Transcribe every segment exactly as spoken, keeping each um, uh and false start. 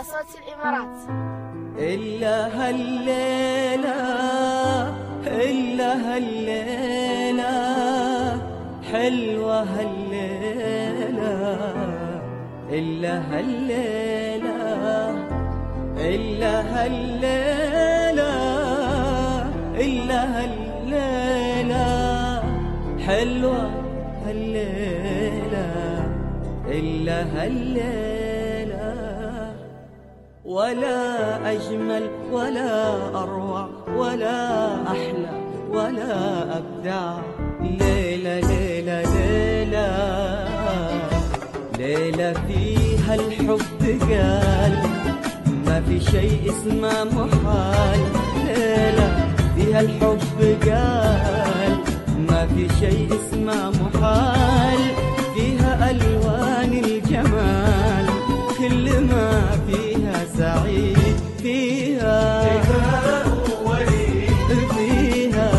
صوت الإمارات. إلا هالليلة إلا هالليلة حلوة هالليلة، إلا هالليلة إلا هالليلة إلا هالليلة حلوة هالليلة، إلا هالليلة. ولا أجمل ولا أروع ولا أحلى ولا أبدع ليلة ليلة ليلة ليلة فيها الحب قال ما في شيء اسمه محال، ليلة فيها الحب قال ما في شيء اسمه محال، فيها ألوان الجمال كل ما فيها سعيد، فيها فيها وليد فيها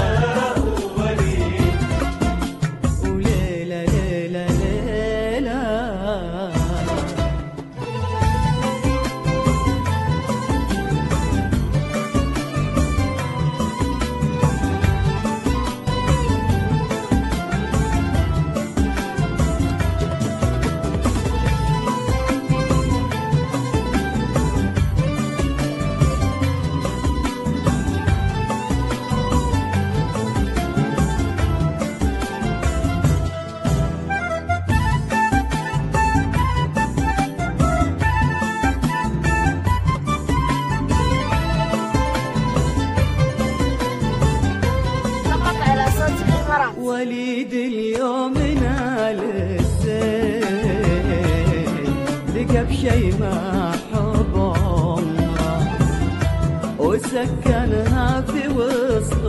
وليد وليلة ليلة ليلة. وليد اليوم نال الزين لقى بشي ما حب عمره وسكنها في وسط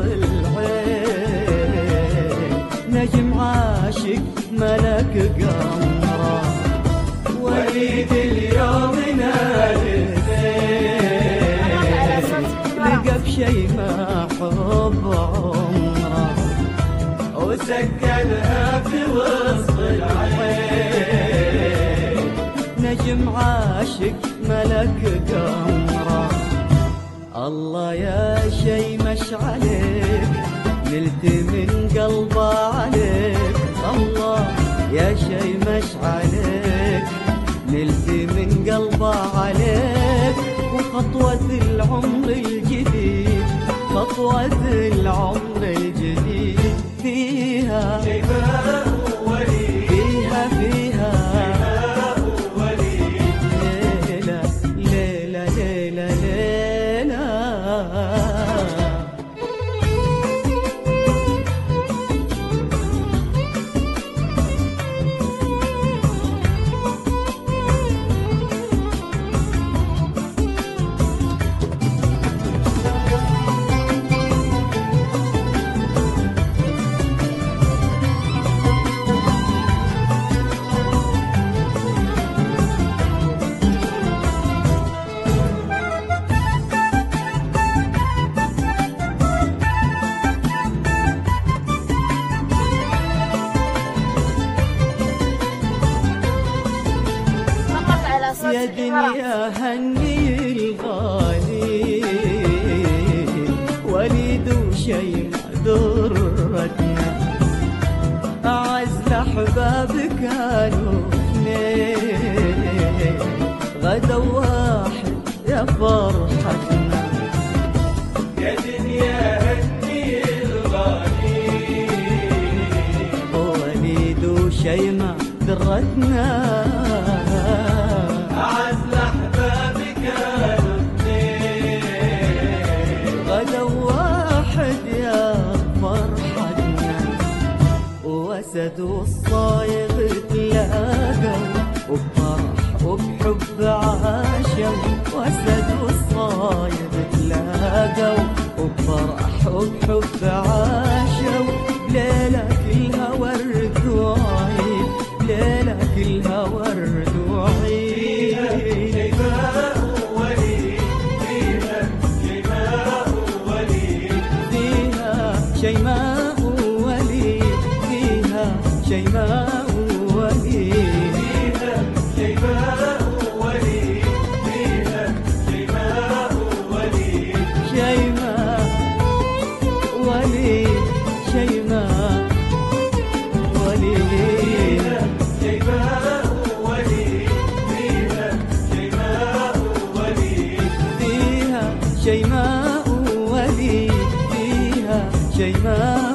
العين، نجم عاشق ملك قمره. وليد اليوم نال الزين لقى بشي ما حب عمره وسكنها في وسط العين، نجم عاشق ملك قمره. الله يا شي مش عليك نلت من قلبه عليك، الله يا شي مش عليك نلت من قلبه عليك. وخطوة العمر الجديد خطوة العمر الجديد فيها شيماء وليد فيها فيها شيماء وليد ليلة ليلة ليلة ليلة. يا دنيا هني الغالي وليد وشي درتنا، أعز الأحباب كانوا اثنين غدا واحد يا فرحتنا. يا دنيا هني الغالي وليد وشي درتنا، أعز الأحباب كانوا اثنين غدا واحد يا فرحتنا. وأسد والصايغ تلاقوا وبفرح وبحب عاشوا، وأسد والصايغ تلاقوا وبفرح وبحب عاشوا. ليلة كلها ورد وعيد ليلة كلها ورد وعيد شيماء وليد فيها شيماء وليد فيها شيماء وليد فيها شيماء وليد فيها شيماء وليد فيها شيماء وليد فيها شيماء